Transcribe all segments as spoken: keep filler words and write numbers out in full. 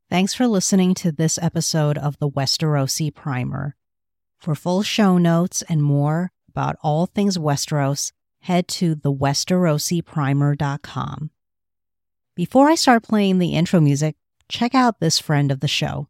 Thanks for listening to this episode of the Westerosi Primer. For full show notes and more about all things Westeros, head to the westerosi primer dot com. Before I start playing the intro music, check out this friend of the show.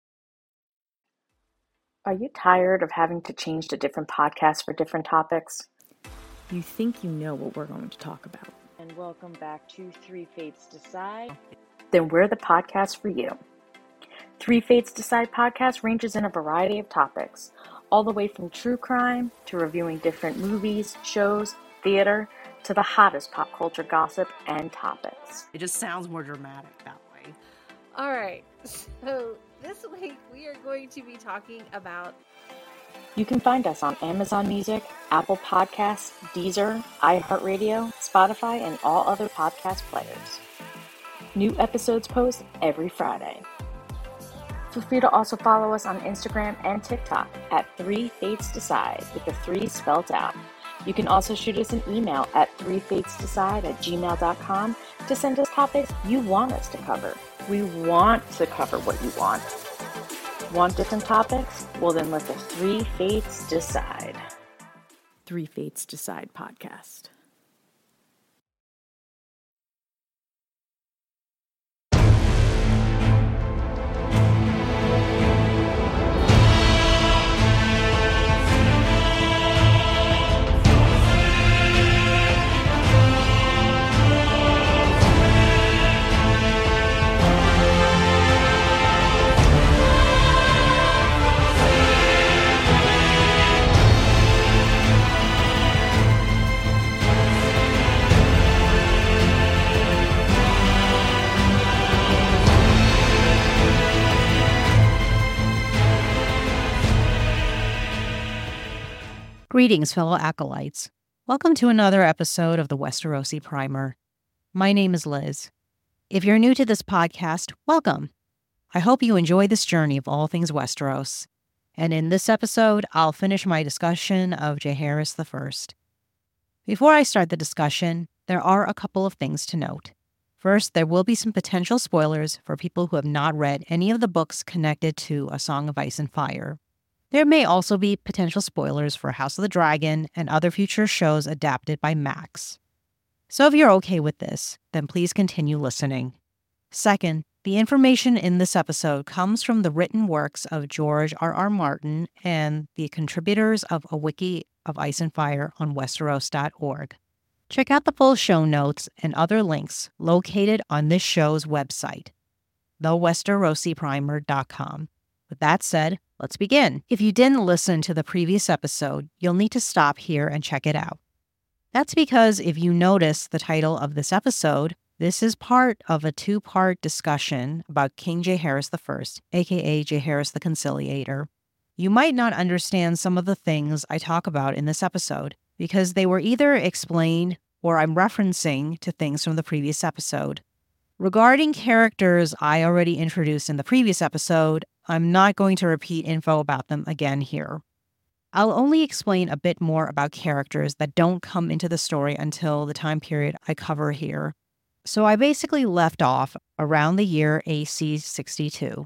Are you tired of having to change to different podcasts for different topics? You think you know what we're going to talk about. And welcome back to Three Fates Decide. Then we're the podcast for you. Three Fates Decide podcast ranges in a variety of topics, all the way from true crime to reviewing different movies, shows, theater, to the hottest pop culture gossip and topics. It just sounds more dramatic that way. All right, so this week we are going to be talking about... You can find us on Amazon Music, Apple Podcasts, Deezer, iHeartRadio, Spotify, and all other podcast players. New episodes post every Friday. Feel free to also follow us on Instagram and TikTok at Three Fates Decide with the three spelled out. You can also shoot us an email at three fates decide at gmail dot com to send us topics you want us to cover. We want to cover what you want. Want different topics? Well, then let the Three Fates decide. Three Fates Decide podcast. Greetings, fellow acolytes. Welcome to another episode of the Westerosi Primer. My name is Liz. If you're new to this podcast, welcome. I hope you enjoy this journey of all things Westeros. And in this episode, I'll finish my discussion of Jaehaerys the First. Before I start the discussion, there are a couple of things to note. First, there will be some potential spoilers for people who have not read any of the books connected to A Song of Ice and Fire. There may also be potential spoilers for House of the Dragon and other future shows adapted by Max. So if you're okay with this, then please continue listening. Second, the information in this episode comes from the written works of George R R. Martin and the contributors of A Wiki of Ice and Fire on Westeros dot org. Check out the full show notes and other links located on this show's website, the westerosi primer dot com. With that said, let's begin. If you didn't listen to the previous episode, you'll need to stop here and check it out. That's because if you notice the title of this episode, this is part of a two-part discussion about King Jaehaerys the First, aka Jaehaerys the Conciliator. You might not understand some of the things I talk about in this episode because they were either explained or I'm referencing to things from the previous episode. Regarding characters I already introduced in the previous episode, I'm not going to repeat info about them again here. I'll only explain a bit more about characters that don't come into the story until the time period I cover here. So I basically left off around the year A C sixty-two.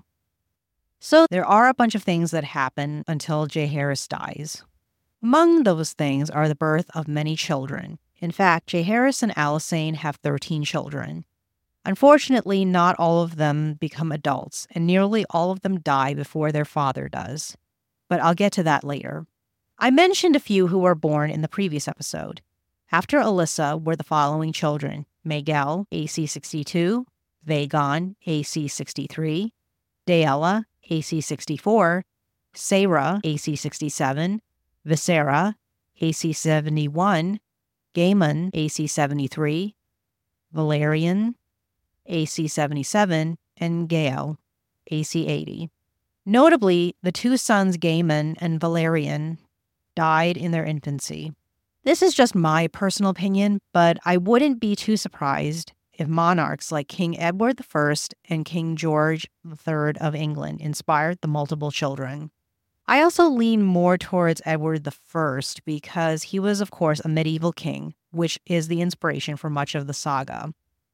So there are a bunch of things that happen until Jaehaerys dies. Among those things are the birth of many children. In fact, Jaehaerys and Alysanne have thirteen children. Unfortunately, not all of them become adults, and nearly all of them die before their father does. But I'll get to that later. I mentioned a few who were born in the previous episode. After Alyssa were the following children: Maegelle, A C sixty-two, Vagon, A C sixty-three, Daella, A C sixty-four, Saera, A C sixty-seven, Visera, A C seventy-one, Gaemon, A C seventy-three, Valerian, A C seventy-seven, and Gael, A C eighty. Notably, the two sons Gaemon and Valerian died in their infancy. This is just my personal opinion, but I wouldn't be too surprised if monarchs like King Edward the First and King George the Third of England inspired the multiple children. I also lean more towards Edward the First because he was, of course, a medieval king, which is the inspiration for much of the saga.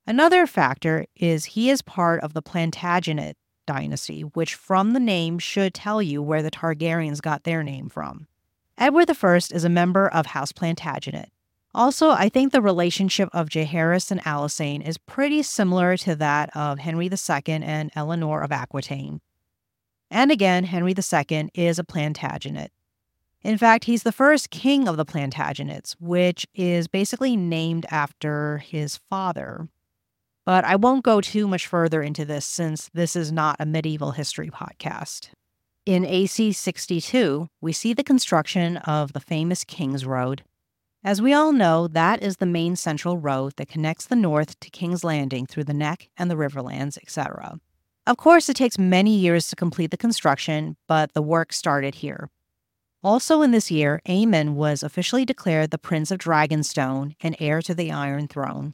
Another factor is he is part of the Plantagenet dynasty, which from the name should tell you where the Targaryens got their name from. Edward the First is a member of House Plantagenet. Also, I think the relationship of Jaehaerys and Alysanne is pretty similar to that of Henry the Second and Eleanor of Aquitaine. And again, Henry the Second is a Plantagenet. In fact, he's the first king of the Plantagenets, which is basically named after his father. But I won't go too much further into this since this is not a medieval history podcast. In A C sixty-two, we see the construction of the famous King's Road. As we all know, that is the main central road that connects the north to King's Landing through the Neck and the Riverlands, et cetera. Of course, it takes many years to complete the construction, but the work started here. Also in this year, Aemon was officially declared the Prince of Dragonstone and heir to the Iron Throne.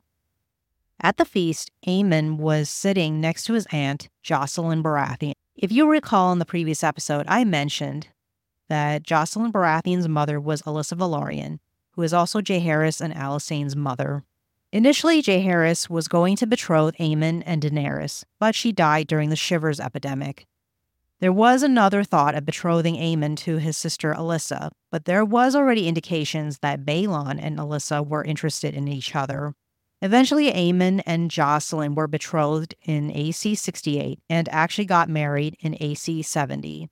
At the feast, Aemon was sitting next to his aunt, Jocelyn Baratheon. If you recall in the previous episode, I mentioned that Jocelyn Baratheon's mother was Alyssa Velaryon, who is also Jaehaerys and Alysanne's mother. Initially, Jaehaerys was going to betroth Aemon and Daenerys, but she died during the Shivers epidemic. There was another thought of betrothing Aemon to his sister Alyssa, but there was already indications that Balon and Alyssa were interested in each other. Eventually, Aemon and Jocelyn were betrothed in A C sixty-eight and actually got married in A C seventy.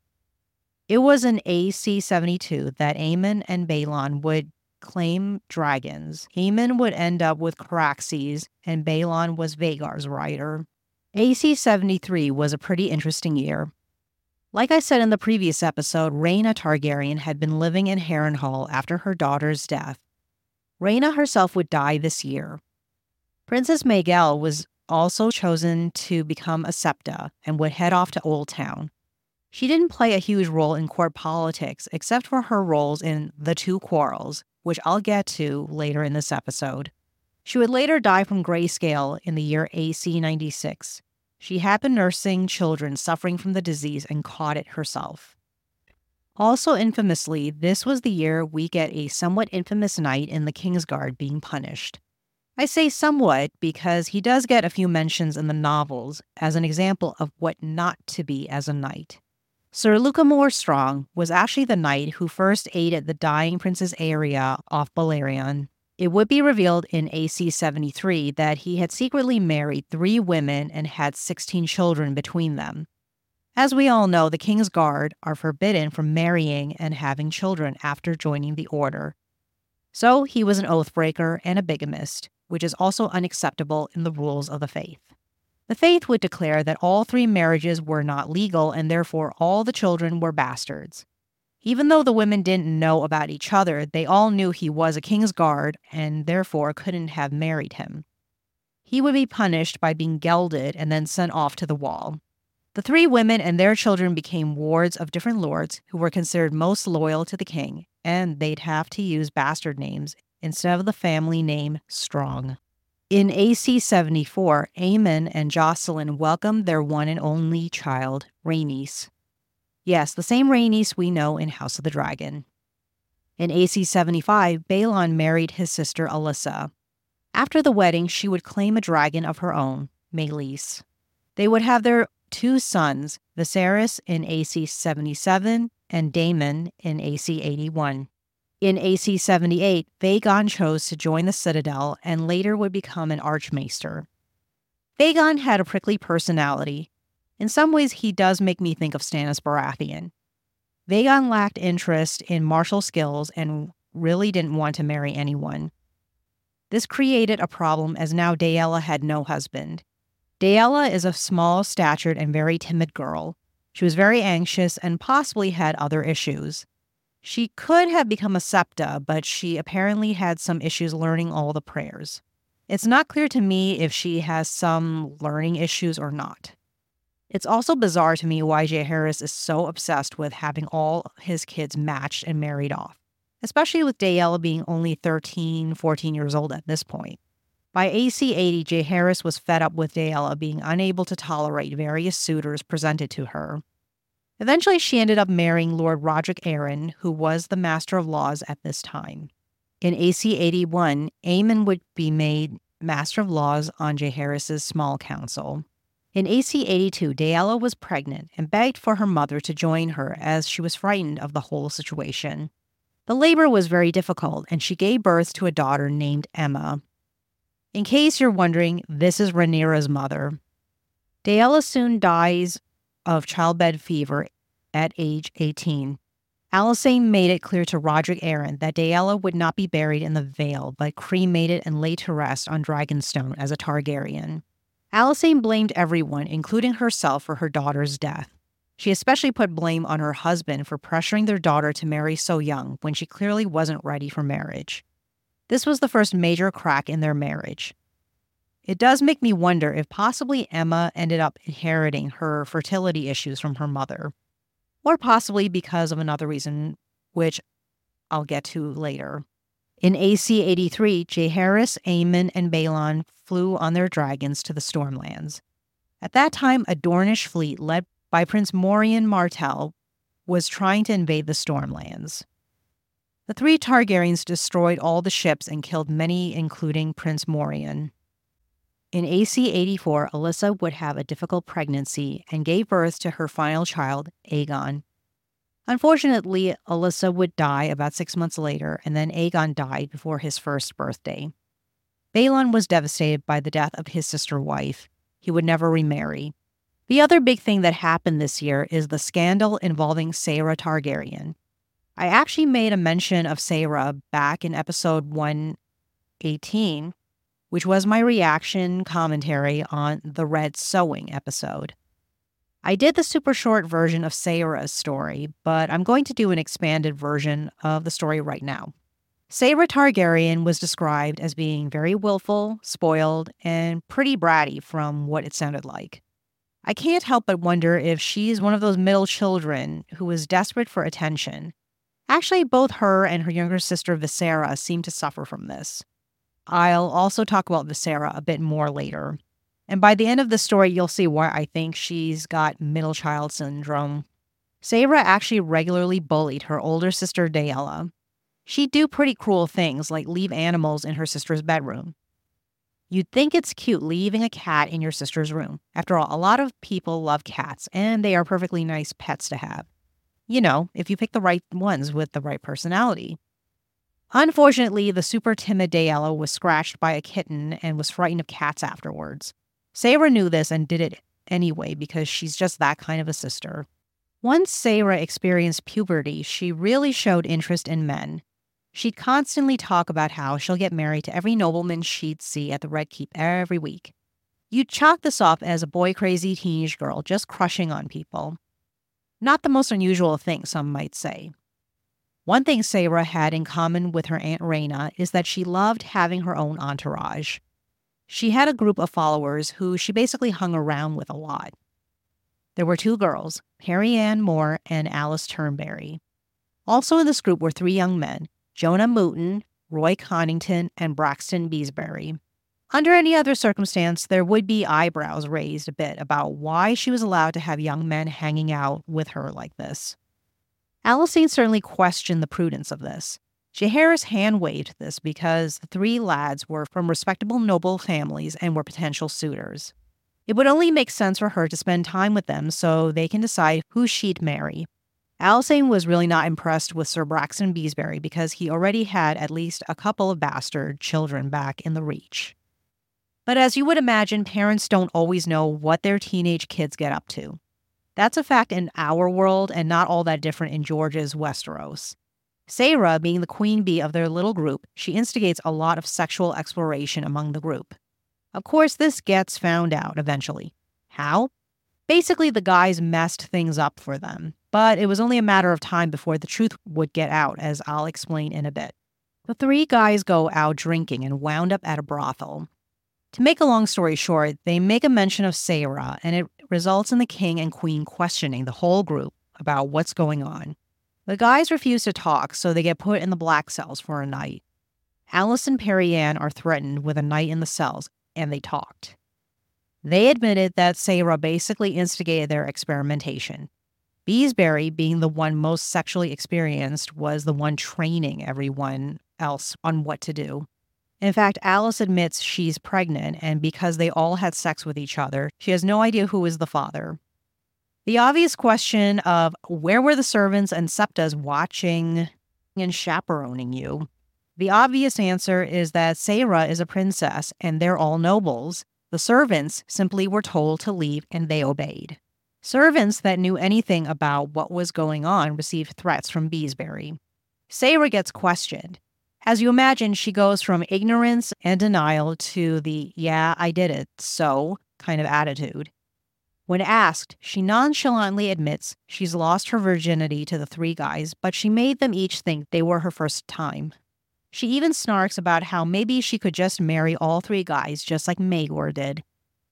It was in A C seventy-two that Aemon and Balon would claim dragons. Aemon would end up with Caraxes, and Balon was Vhagar's rider. A C seventy-three was a pretty interesting year. Like I said in the previous episode, Rhaena Targaryen had been living in Harrenhal after her daughter's death. Rhaena herself would die this year. Princess Maegelle was also chosen to become a septa and would head off to Old Town. She didn't play a huge role in court politics except for her roles in The Two Quarrels, which I'll get to later in this episode. She would later die from grayscale in the year A C ninety-six. She had been nursing children suffering from the disease and caught it herself. Also infamously, this was the year we get a somewhat infamous knight in the Kingsguard being punished. I say somewhat because he does get a few mentions in the novels as an example of what not to be as a knight. Sir Lucamore Strong was actually the knight who first aided the dying Princess Aeria off Balerion. It would be revealed in A C seventy-three that he had secretly married three women and had sixteen children between them. As we all know, the King's Guard are forbidden from marrying and having children after joining the order. So he was an oathbreaker and a bigamist, which is also unacceptable in the rules of the faith. The faith would declare that all three marriages were not legal and therefore all the children were bastards. Even though the women didn't know about each other, they all knew he was a King's Guard and therefore couldn't have married him. He would be punished by being gelded and then sent off to the wall. The three women and their children became wards of different lords who were considered most loyal to the king, and they'd have to use bastard names instead of the family name Strong. In A C seventy-four, Aemon and Jocelyn welcomed their one and only child, Rhaenys. Yes, the same Rhaenys we know in House of the Dragon. In A C seventy-five, Balon married his sister Alyssa. After the wedding, she would claim a dragon of her own, Meleys. They would have their two sons, Viserys in A C seventy-seven and Daemon in A C eighty-one. In A C seventy-eight, Vagon chose to join the Citadel and later would become an Archmaester. Vagon had a prickly personality. In some ways, he does make me think of Stannis Baratheon. Vagon lacked interest in martial skills and really didn't want to marry anyone. This created a problem as now Daella had no husband. Daella is a small-statured and very timid girl. She was very anxious and possibly had other issues. She could have become a septa, but she apparently had some issues learning all the prayers. It's not clear to me if she has some learning issues or not. It's also bizarre to me why Jaehaerys is so obsessed with having all his kids matched and married off, especially with Daella being only thirteen, fourteen years old at this point. By A C eighty, Jaehaerys was fed up with Daella being unable to tolerate various suitors presented to her. Eventually, she ended up marrying Lord Roderick Arryn, who was the Master of Laws at this time. In A C eighty-one, Aemon would be made Master of Laws on Jaehaerys' small council. In A C eighty-two, Daella was pregnant and begged for her mother to join her as she was frightened of the whole situation. The labor was very difficult, and she gave birth to a daughter named Aemma. In case you're wondering, this is Rhaenyra's mother. Daella soon dies of childbed fever at age eighteen. Alysanne made it clear to Roderick Arryn that Daella would not be buried in the Vale, but cremated and laid to rest on Dragonstone as a Targaryen. Alysanne blamed everyone, including herself, for her daughter's death. She especially put blame on her husband for pressuring their daughter to marry so young when she clearly wasn't ready for marriage. This was the first major crack in their marriage. It does make me wonder if possibly Aemma ended up inheriting her fertility issues from her mother, or possibly because of another reason, which I'll get to later. In A C eighty-three, Jaehaerys, Aemon, and Balon flew on their dragons to the Stormlands. At that time, a Dornish fleet led by Prince Morian Martell was trying to invade the Stormlands. The three Targaryens destroyed all the ships and killed many, including Prince Morian. In A C eighty-four, Alyssa would have a difficult pregnancy and gave birth to her final child, Aegon. Unfortunately, Alyssa would die about six months later, and then Aegon died before his first birthday. Balon was devastated by the death of his sister-wife. He would never remarry. The other big thing that happened this year is the scandal involving Saera Targaryen. I actually made a mention of Saera back in episode one eighteen, which was my reaction commentary on the Red Sewing episode. I did the super short version of Saera's story, but I'm going to do an expanded version of the story right now. Saera Targaryen was described as being very willful, spoiled, and pretty bratty from what it sounded like. I can't help but wonder if she's one of those middle children who is desperate for attention. Actually, both her and her younger sister Visera seem to suffer from this. I'll also talk about Visera a bit more later. And by the end of the story, you'll see why I think she's got middle child syndrome. Saera actually regularly bullied her older sister Daella. She'd do pretty cruel things like leave animals in her sister's bedroom. You'd think it's cute leaving a cat in your sister's room. After all, a lot of people love cats, and they are perfectly nice pets to have. You know, if you pick the right ones with the right personality. Unfortunately, the super timid Daella was scratched by a kitten and was frightened of cats afterwards. Saera knew this and did it anyway because she's just that kind of a sister. Once Saera experienced puberty, she really showed interest in men. She'd constantly talk about how she'll get married to every nobleman she'd see at the Red Keep every week. You'd chalk this off as a boy-crazy teenage girl just crushing on people. Not the most unusual thing, some might say. One thing Saera had in common with her Aunt Rhaena is that she loved having her own entourage. She had a group of followers who she basically hung around with a lot. There were two girls, Perry-Anne Moore and Alice Turnberry. Also in this group were three young men, Jonah Mooton, Roy Connington, and Braxton Beesbury. Under any other circumstance, there would be eyebrows raised a bit about why she was allowed to have young men hanging out with her like this. Alysanne certainly questioned the prudence of this. Jaehaerys hand-waved this because the three lads were from respectable noble families and were potential suitors. It would only make sense for her to spend time with them so they can decide who she'd marry. Alysanne was really not impressed with Sir Braxton Beesbury because he already had at least a couple of bastard children back in the Reach. But as you would imagine, parents don't always know what their teenage kids get up to. That's a fact in our world and not all that different in George's Westeros. Saera, being the queen bee of their little group, she instigates a lot of sexual exploration among the group. Of course, this gets found out eventually. How? Basically, the guys messed things up for them, but it was only a matter of time before the truth would get out, as I'll explain in a bit. The three guys go out drinking and wound up at a brothel. To make a long story short, they make a mention of Saera, and it results in the king and queen questioning the whole group about what's going on. The guys refuse to talk, so they get put in the black cells for a night. Alice and Perry-Anne are threatened with a night in the cells, and they talked. They admitted that Saera basically instigated their experimentation. Beesbury, being the one most sexually experienced, was the one training everyone else on what to do. In fact, Alice admits she's pregnant, and because they all had sex with each other, she has no idea who is the father. The obvious question of where were the servants and septas watching and chaperoning you? The obvious answer is that Sarah is a princess and they're all nobles. The servants simply were told to leave and they obeyed. Servants that knew anything about what was going on received threats from Beesbury. Sarah gets questioned. As you imagine, she goes from ignorance and denial to the, yeah, I did it, so kind of attitude. When asked, she nonchalantly admits she's lost her virginity to the three guys, but she made them each think they were her first time. She even snarks about how maybe she could just marry all three guys just like Maegor did.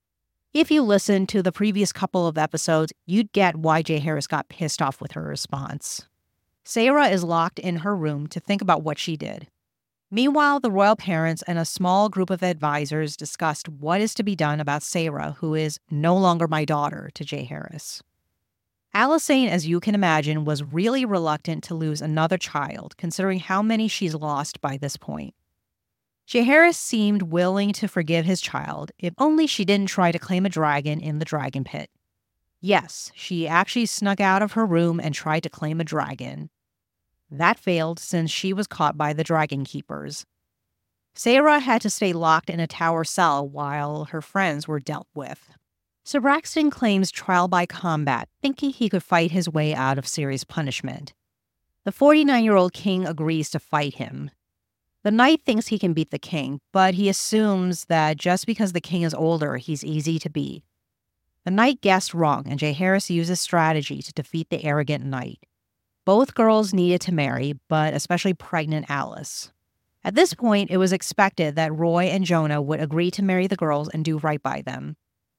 If you listened to the previous couple of episodes, you'd get why Jaehaerys got pissed off with her response. Sarah is locked in her room to think about what she did. Meanwhile, the royal parents and a small group of advisors discussed what is to be done about Sarah, who is no longer my daughter, to Jaehaerys. Alysanne, as you can imagine, was really reluctant to lose another child, considering how many she's lost by this point. Jaehaerys seemed willing to forgive his child, if only she didn't try to claim a dragon in the dragon pit. Yes, she actually snuck out of her room and tried to claim a dragon. That failed since she was caught by the dragon keepers. Sarah had to stay locked in a tower cell while her friends were dealt with. Sir Braxton claims trial by combat, thinking he could fight his way out of serious punishment. The forty-nine-year-old king agrees to fight him. The knight thinks he can beat the king, but he assumes that just because the king is older, he's easy to beat. The knight guessed wrong, and Jaehaerys uses strategy to defeat the arrogant knight. Both girls needed to marry, but especially pregnant Alice. At this point, it was expected that Roy and Jonah would agree to marry the girls and do right by them.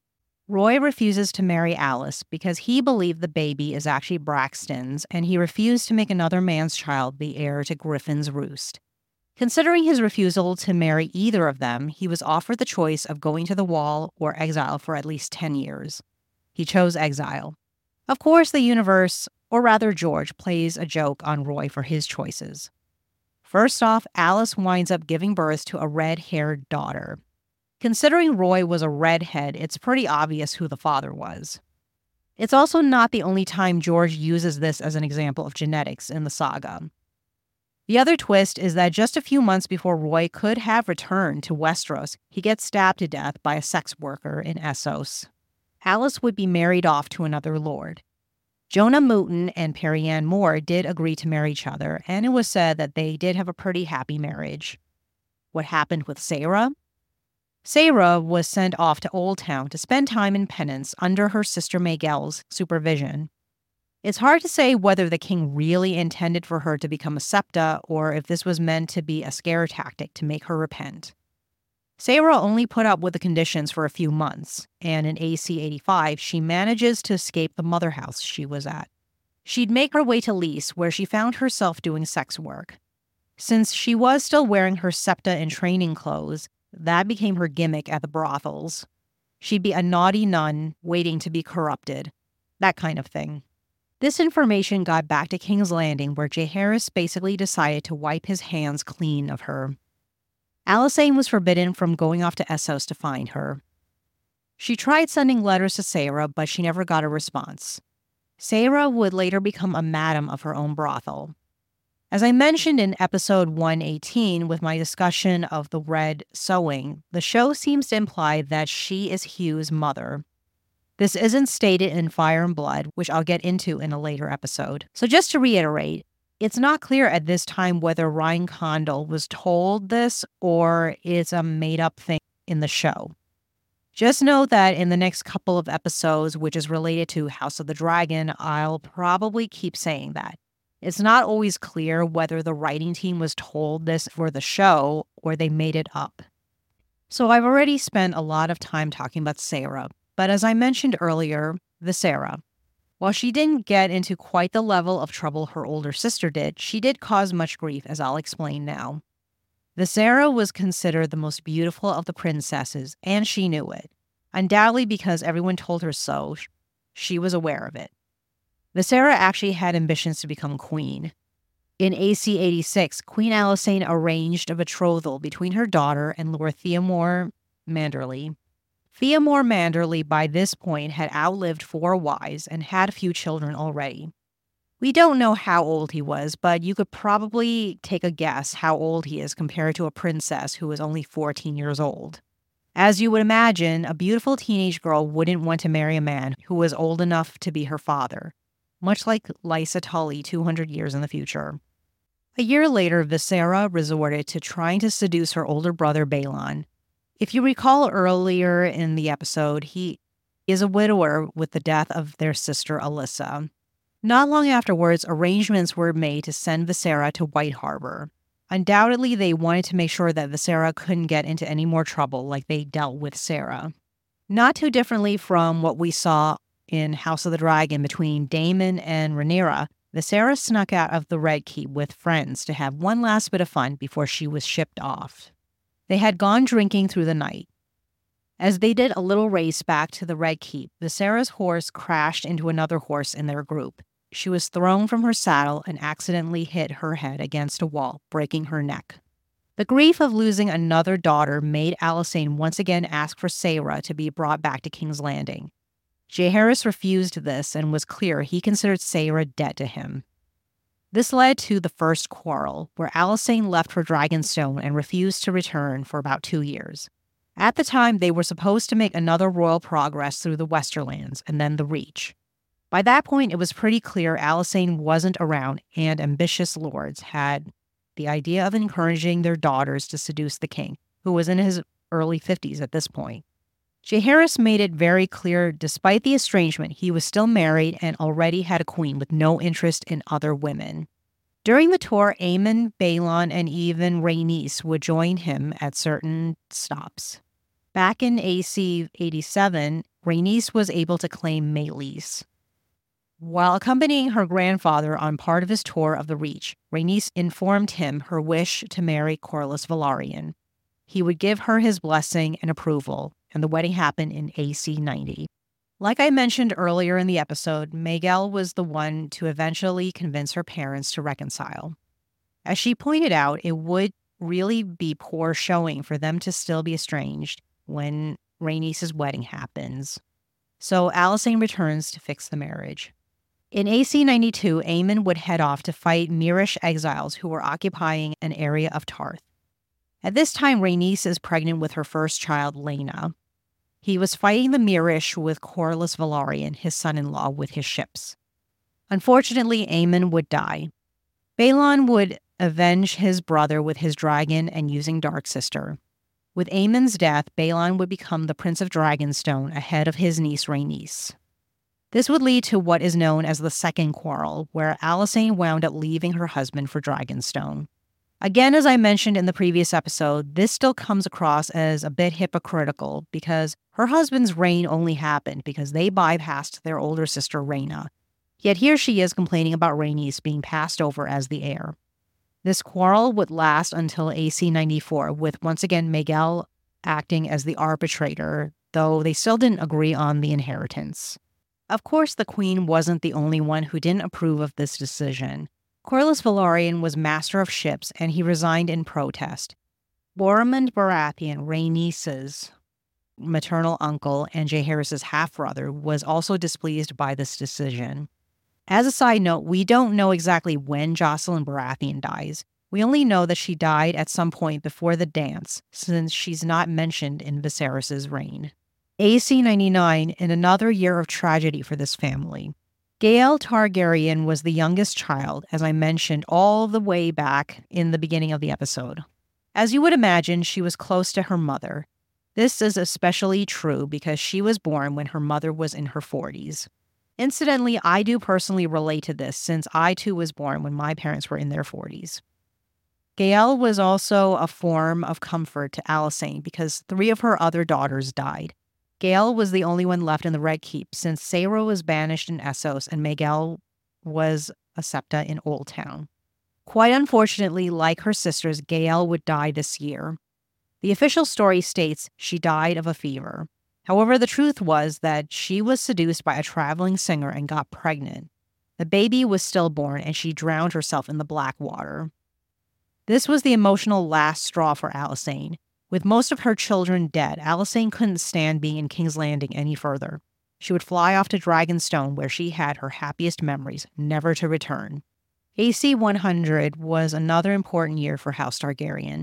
Roy refuses to marry Alice because he believed the baby is actually Braxton's, and he refused to make another man's child the heir to Griffin's Roost. Considering his refusal to marry either of them, he was offered the choice of going to the Wall or exile for at least ten years. He chose exile. Of course, the universe, or rather George, plays a joke on Roy for his choices. First off, Alice winds up giving birth to a red-haired daughter. Considering Roy was a redhead, it's pretty obvious who the father was. It's also not the only time George uses this as an example of genetics in the saga. The other twist is that just a few months before Roy could have returned to Westeros, he gets stabbed to death by a sex worker in Essos. Alice would be married off to another lord. Jonah Mooten and Perianne Moore did agree to marry each other, and it was said that they did have a pretty happy marriage. What happened with Sarah? Sarah was sent off to Old Town to spend time in penance under her sister Maegel's supervision. It's hard to say whether the king really intended for her to become a septa or if this was meant to be a scare tactic to make her repent. Sarah only put up with the conditions for a few months, and in A C eighty-five, she manages to escape the mother house she was at. She'd make her way to Lys, where she found herself doing sex work. Since she was still wearing her septa and training clothes, that became her gimmick at the brothels. She'd be a naughty nun waiting to be corrupted. That kind of thing. This information got back to King's Landing, where Jaehaerys basically decided to wipe his hands clean of her. Alysanne was forbidden from going off to Essos to find her. She tried sending letters to Sarah, but she never got a response. Sarah would later become a madam of her own brothel. As I mentioned in episode one eighteen with my discussion of the Red Sewing, the show seems to imply that she is Hugh's mother. This isn't stated in Fire and Blood, which I'll get into in a later episode. So just to reiterate, it's not clear at this time whether Ryan Condal was told this or it's a made-up thing in the show. Just know that in the next couple of episodes, which is related to House of the Dragon, I'll probably keep saying that. It's not always clear whether the writing team was told this for the show or they made it up. So I've already spent a lot of time talking about Sarah, but as I mentioned earlier, Visera. While she didn't get into quite the level of trouble her older sister did, she did cause much grief, as I'll explain now. Visera was considered the most beautiful of the princesses, and she knew it. Undoubtedly because everyone told her so, she was aware of it. Visera actually had ambitions to become queen. In A C eighty-six, Queen Alysanne arranged a betrothal between her daughter and Lord Theomore Manderley. Theomore Manderley, by this point, had outlived four wives and had a few children already. We don't know how old he was, but you could probably take a guess how old he is compared to a princess who is only fourteen years old. As you would imagine, a beautiful teenage girl wouldn't want to marry a man who was old enough to be her father, much like Lysa Tully two hundred years in the future. A year later, Visera resorted to trying to seduce her older brother Balon. If you recall earlier in the episode, he is a widower with the death of their sister Alyssa. Not long afterwards, arrangements were made to send Visera to White Harbor. Undoubtedly, they wanted to make sure that Visera couldn't get into any more trouble like they dealt with Sarah. Not too differently from what we saw in House of the Dragon between Daemon and Rhaenyra, Visera snuck out of the Red Keep with friends to have one last bit of fun before she was shipped off. They had gone drinking through the night. As they did a little race back to the Red Keep, Visera's horse crashed into another horse in their group. She was thrown from her saddle and accidentally hit her head against a wall, breaking her neck. The grief of losing another daughter made Alysanne once again ask for Saera to be brought back to King's Landing. Jaehaerys refused this and was clear he considered Saera dead to him. This led to the first quarrel, where Alysanne left for Dragonstone and refused to return for about two years. At the time, they were supposed to make another royal progress through the Westerlands and then the Reach. By that point, it was pretty clear Alysanne wasn't around, and ambitious lords had the idea of encouraging their daughters to seduce the king, who was in his early fifties at this point. Jaehaerys made it very clear, despite the estrangement, he was still married and already had a queen with no interest in other women. During the tour, Aemon, Balon, and even Rhaenys would join him at certain stops. Back in A C eighty-seven, Rhaenys was able to claim Meleys. While accompanying her grandfather on part of his tour of the Reach, Rhaenys informed him her wish to marry Corlys Velaryon. He would give her his blessing and approval, and the wedding happened in A C ninety. Like I mentioned earlier in the episode, Maegelle was the one to eventually convince her parents to reconcile. As she pointed out, it would really be poor showing for them to still be estranged when Rhaenys' wedding happens. So Alysanne returns to fix the marriage. In A C ninety-two, Aemon would head off to fight Myrish exiles who were occupying an area of Tarth. At this time, Rhaenys is pregnant with her first child, Laena. He was fighting the Myrish with Corlys Velaryon, his son-in-law, with his ships. Unfortunately, Aemon would die. Balon would avenge his brother with his dragon and using Darksister. With Aemon's death, Balon would become the Prince of Dragonstone ahead of his niece Rhaenys. This would lead to what is known as the Second Quarrel, where Alysanne wound up leaving her husband for Dragonstone. Again, as I mentioned in the previous episode, this still comes across as a bit hypocritical because her husband's reign only happened because they bypassed their older sister Rhaena. Yet here she is complaining about Rhaenys being passed over as the heir. This quarrel would last until A C ninety-four, with once again Maegelle acting as the arbitrator, though they still didn't agree on the inheritance. Of course, the queen wasn't the only one who didn't approve of this decision. Corlys Velaryon was master of ships, and he resigned in protest. Boremund Baratheon, Rhaenys' maternal uncle and Jaehaerys' half-brother, was also displeased by this decision. As a side note, we don't know exactly when Jocelyn Baratheon dies. We only know that she died at some point before the dance, since she's not mentioned in Viserys' reign. A C ninety-nine, in another year of tragedy for this family. Gael Targaryen was the youngest child, as I mentioned all the way back in the beginning of the episode. As you would imagine, she was close to her mother. This is especially true because she was born when her mother was in her forties. Incidentally, I do personally relate to this since I too was born when my parents were in their forties. Gael was also a form of comfort to Alysanne because three of her other daughters died. Gael was the only one left in the Red Keep since Saera was banished in Essos and Maegelle was a septa in Old Town. Quite unfortunately, like her sisters, Gael would die this year. The official story states she died of a fever. However, the truth was that she was seduced by a traveling singer and got pregnant. The baby was stillborn and she drowned herself in the black water. This was the emotional last straw for Alysanne. With most of her children dead, Alysanne couldn't stand being in King's Landing any further. She would fly off to Dragonstone where she had her happiest memories, never to return. A C one hundred was another important year for House Targaryen.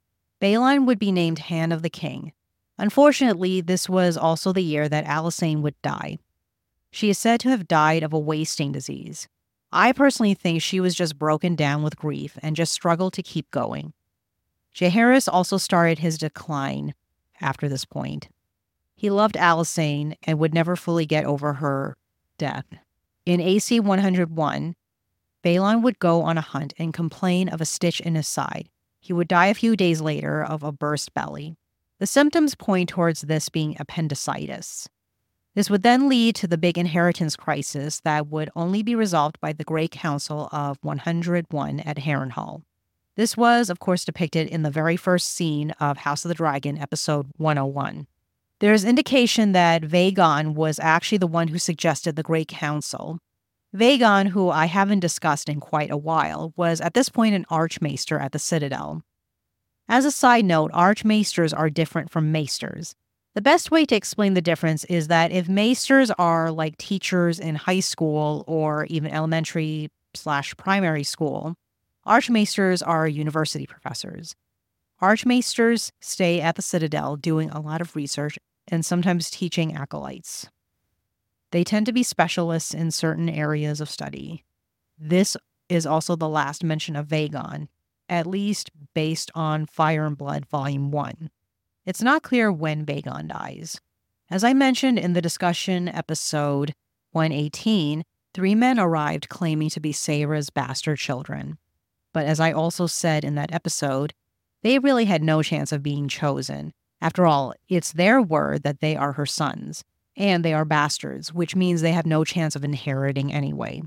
Baelon would be named Hand of the King. Unfortunately, this was also the year that Alysanne would die. She is said to have died of a wasting disease. I personally think she was just broken down with grief and just struggled to keep going. Jaehaerys also started his decline after this point. He loved Alysanne and would never fully get over her death. In A C one oh one, Baelon would go on a hunt and complain of a stitch in his side. He would die a few days later of a burst belly. The symptoms point towards this being appendicitis. This would then lead to the big inheritance crisis that would only be resolved by the Great Council of one oh one at Harrenhal. This was, of course, depicted in the very first scene of House of the Dragon, episode one oh one. There is indication that Vagon was actually the one who suggested the Great Council. Vagon, who I haven't discussed in quite a while, was at this point an Archmaester at the Citadel. As a side note, Archmaesters are different from Maesters. The best way to explain the difference is that if Maesters are like teachers in high school or even elementary slash primary school, Archmaesters are university professors. Archmaesters stay at the Citadel doing a lot of research and sometimes teaching acolytes. They tend to be specialists in certain areas of study. This is also the last mention of Vagon, at least based on Fire and Blood Volume one. It's not clear when Vagon dies. As I mentioned in the discussion episode one eighteen, three men arrived claiming to be Saera's bastard children. But as I also said in that episode, they really had no chance of being chosen. After all, it's their word that they are her sons, and they are bastards, which means they have no chance of inheriting anyway.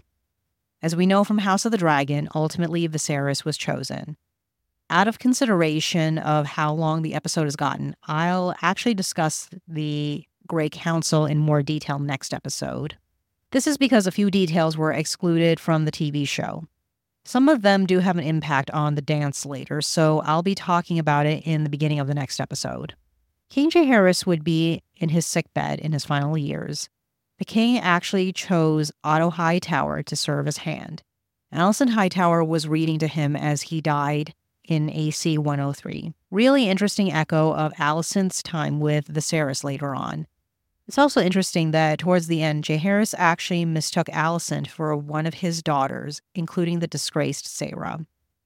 As we know from House of the Dragon, ultimately Viserys was chosen. Out of consideration of how long the episode has gotten, I'll actually discuss the Great Council in more detail next episode. This is because a few details were excluded from the T V show. Some of them do have an impact on the dance later, so I'll be talking about it in the beginning of the next episode. King Jaehaerys would be in his sickbed in his final years. The king actually chose Otto Hightower to serve as hand. Alicent Hightower was reading to him as he died in A C one oh three. Really interesting echo of Alicent's time with Viserys later on. It's also interesting that towards the end, Jaehaerys actually mistook Alicent for one of his daughters, including the disgraced Saera.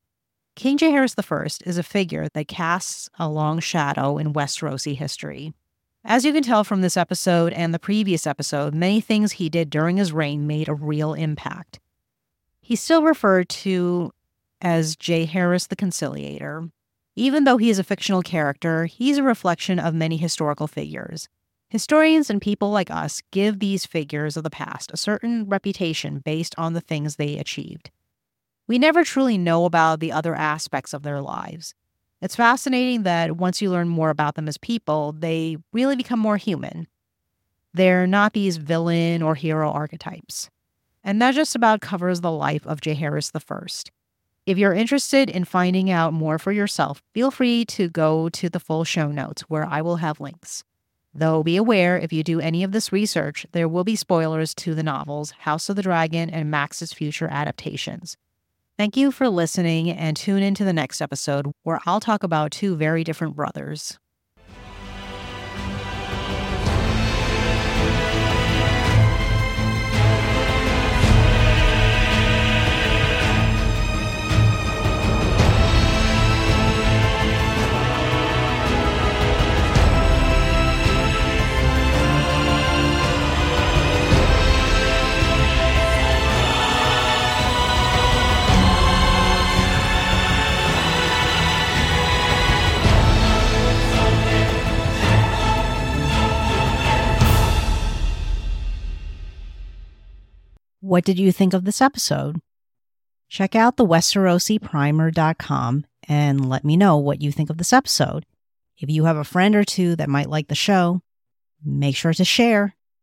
King Jaehaerys the First is a figure that casts a long shadow in Westerosi history. As you can tell from this episode and the previous episode, many things he did during his reign made a real impact. He's still referred to as Jaehaerys the Conciliator. Even though he is a fictional character, he's a reflection of many historical figures. Historians and people like us give these figures of the past a certain reputation based on the things they achieved. We never truly know about the other aspects of their lives. It's fascinating that once you learn more about them as people, they really become more human. They're not these villain or hero archetypes. And that just about covers the life of Jaehaerys the First. If you're interested in finding out more for yourself, feel free to go to the full show notes where I will have links. Though be aware, if you do any of this research, there will be spoilers to the novels House of the Dragon and Max's future adaptations. Thank you for listening, and tune in to the next episode where I'll talk about two very different brothers. What did you think of this episode? Check out the Westerosi Primer dot com and let me know what you think of this episode. If you have a friend or two that might like the show, make sure to share.